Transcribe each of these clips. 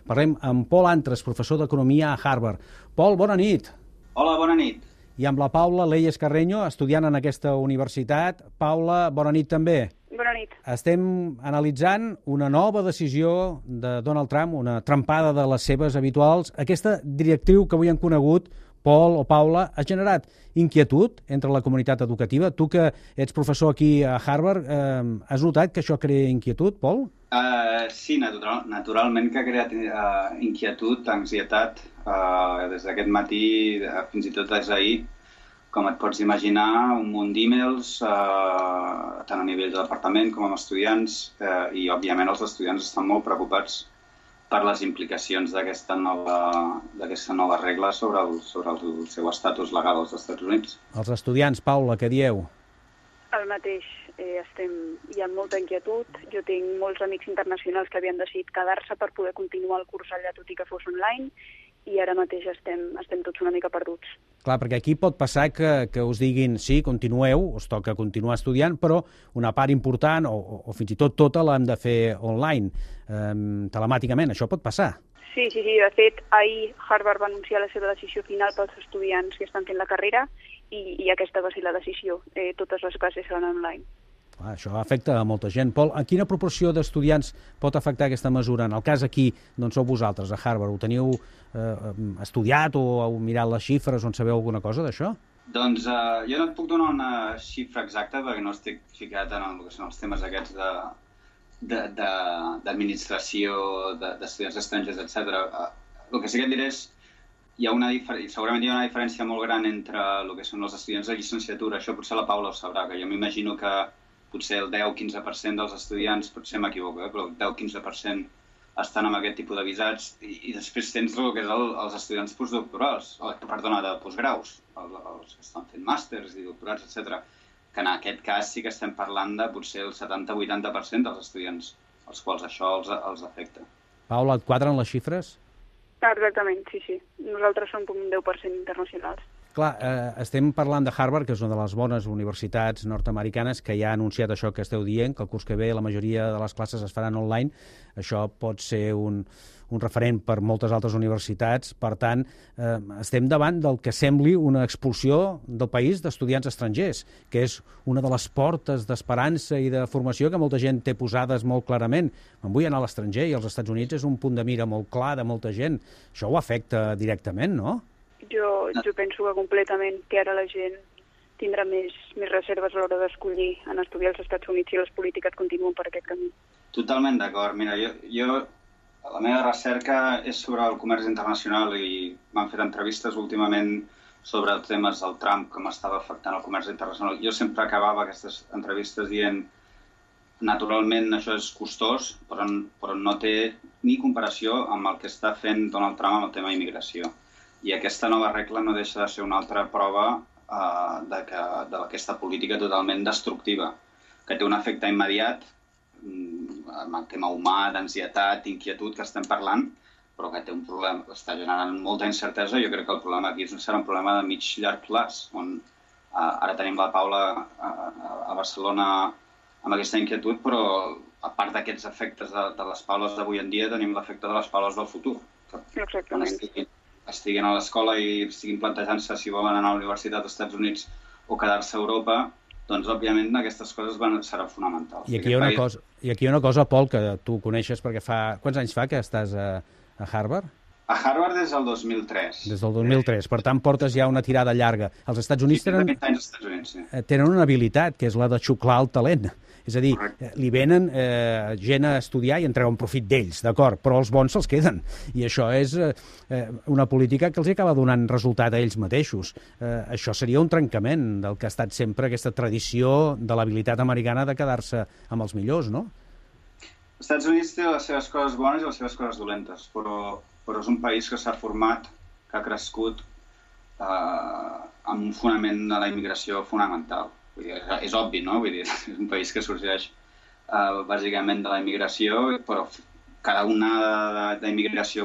Parlem amb Pol Antres, professor d'Economia a Harvard. Pol, bona nit. Hola, bona nit. I amb la Paula Leyes Carreño, estudiant en aquesta universitat. Paula, bona nit també. Bona nit. Estem analitzant una nova decisió de Donald Trump, una trempada de les seves habituals. Aquesta directriu que avui hem conegut, Pol o Paula, ha generat inquietud entre la comunitat educativa. Tu que ets professor aquí a Harvard, has notat que això crea inquietud, Pol? Sí, naturalment que ha creat inquietud, ansietat, des d'aquest matí, fins i tot des d'ahir, com et pots imaginar, un munt d'e-mails, tant a nivell de departament com amb estudiants, i òbviament els estudiants estan molt preocupats per les implicacions d'aquesta nova regla sobre el seu estatus legal als Estats Units. Els estudiants, Paula, què dieu? El mateix. Hi ha molta inquietud. Jo tinc molts amics internacionals que havien decidit quedar-se per poder continuar el curs allà, tot i que fos online, i ara mateix estem tots una mica perduts. Clar, perquè aquí pot passar que us diguin sí, continueu, us toca continuar estudiant, però una part important, o fins i tot tota, l'hem de fer online, telemàticament. Això pot passar. Sí. De fet, ahir Harvard va anunciar la seva decisió final pels estudiants que estan fent la carrera i aquesta va ser la decisió. Totes les classes seran online. Això afecta a molta gent. Pol, a quina proporció d'estudiants pot afectar aquesta mesura? En el cas aquí, d'on sou vosaltres, a Harvard, ho teniu estudiat o heu mirat les xifres, on sabeu alguna cosa d'això? Doncs jo no et puc donar una xifra exacta perquè no estic ficat en el que són els temes aquests d'administració, d'estudiants estrangers, etc. El que sí que et diré és segurament hi ha una diferència molt gran entre el que són els estudiants de llicenciatura. Això potser la Paula ho sabrà, que jo m'imagino que potser el 10-15% dels estudiants, potser m'equivoco, però el 10-15% estan amb aquest tipus de visats, i després tens el que és els estudiants postdoctorals, de postgraus, els que estan fent màsters i doctorats, etc. Que en aquest cas sí que estem parlant de potser el 70-80% dels estudiants als quals això els afecta. Paula, et quadren les xifres? Exactament, sí. Nosaltres som un 10% internacionals. Clar, estem parlant de Harvard, que és una de les bones universitats nord-americanes que ja ha anunciat això que esteu dient, que el curs que ve la majoria de les classes es faran online. Això pot ser un referent per moltes altres universitats. Per tant, estem davant del que sembli una expulsió del país d'estudiants estrangers, que és una de les portes d'esperança i de formació que molta gent té posades molt clarament. Me'n vull anar a l'estranger i als Estats Units és un punt de mira molt clar de molta gent. Això ho afecta directament, no? Jo penso que completament, que ara la gent tindrà més reserves a l'hora d'escollir en estudiar als Estats Units i les polítiques continuen per aquest camí. Totalment d'acord. Mira, la meva recerca és sobre el comerç internacional i m'han fet entrevistes últimament sobre els temes del Trump, com estava afectant el comerç internacional. Jo sempre acabava aquestes entrevistes dient naturalment això és costós, però no té ni comparació amb el que està fent Donald Trump amb el tema immigració. I aquesta nova regla no deixa de ser una altra prova d'aquesta política totalment destructiva, que té un efecte immediat, amb el tema humà, d'ansietat, d'inquietud que estem parlant, però que té un problema, està generant molta incertesa. Jo crec que el problema aquí serà un problema de mig-llarg plaç, on ara tenim la Paula a Barcelona amb aquesta inquietud, però a part d'aquests efectes de les Paules d'avui en dia, tenim l'efecte de les Paules del futur. Exactament. Estiguin a l'escola i estiguin plantejant-se si volen anar a la universitat dels Estats Units o quedar-se a Europa, doncs, òbviament, aquestes coses seran fonamentals. I aquí hi ha una cosa, Pol, que tu coneixes, perquè quants anys fa que estàs a Harvard? A Harvard des del 2003. Des del 2003, per tant portes ja una tirada llarga. Els Estats Units tenen una habilitat, que és la de xuclar el talent. És a dir, li venen gent a estudiar i en treuen profit d'ells, d'acord, però els bons se'ls queden. I això és una política que els acaba donant resultat a ells mateixos. Això seria un trencament del que ha estat sempre aquesta tradició de l'habilitat americana de quedar-se amb els millors, no? Els Estats Units té les seves coses bones i les seves coses dolentes, però és un país que s'ha format, que ha crescut amb un fonament de la immigració fonamental. És obvi, no? Vull dir, és un país que sorgeix bàsicament de la immigració, però cada onada d'immigració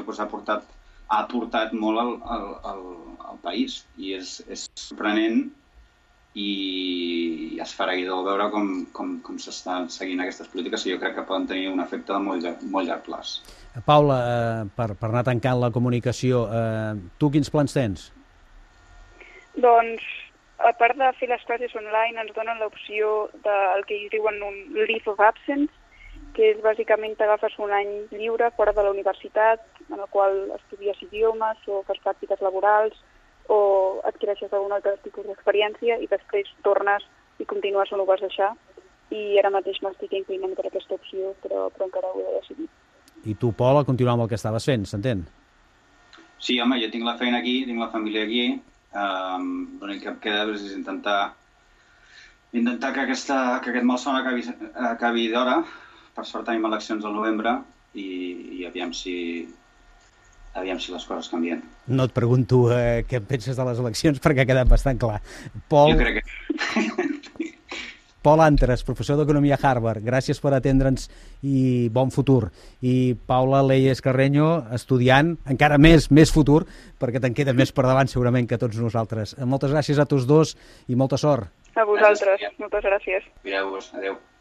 ha aportat molt al país. I és sorprenent i esfereïdor veure com s'estan seguint aquestes polítiques i jo crec que poden tenir un efecte de molt llarg plaç. Paula, per anar tancant la comunicació, tu quins plans tens? Doncs, a part de fer les classes online, ens donen l'opció del que ells diuen un leave of absence, que és bàsicament t'agafes un any lliure fora de la universitat, en el qual estudies idiomes o fas pràctiques laborals o adquireixes algun altre tipus d'experiència i després tornes i continues on ho vas deixar. I ara mateix m'estic inclinant per aquesta opció, però encara ho he de decidir. I tu, Pol, a continuar amb el que estaves fent, s'entén? Sí, home, jo tinc la feina aquí, tinc la família aquí. L'únic que em queda és intentar que aquest malson acabi d'hora. Per sort tenim eleccions al novembre i aviam si les coses canvien. No et pregunto què en penses de les eleccions perquè ha quedat bastant clar. Pol... Jo crec que... Pol Antres, professor d'Economia a Harvard, gràcies per atendre'ns i bon futur. I Paula Leyes Carreño, estudiant, encara més futur, perquè te'n queda més per davant segurament que tots nosaltres. Moltes gràcies a tots dos i molta sort. A vosaltres, moltes gràcies. Mireu-vos, adeu.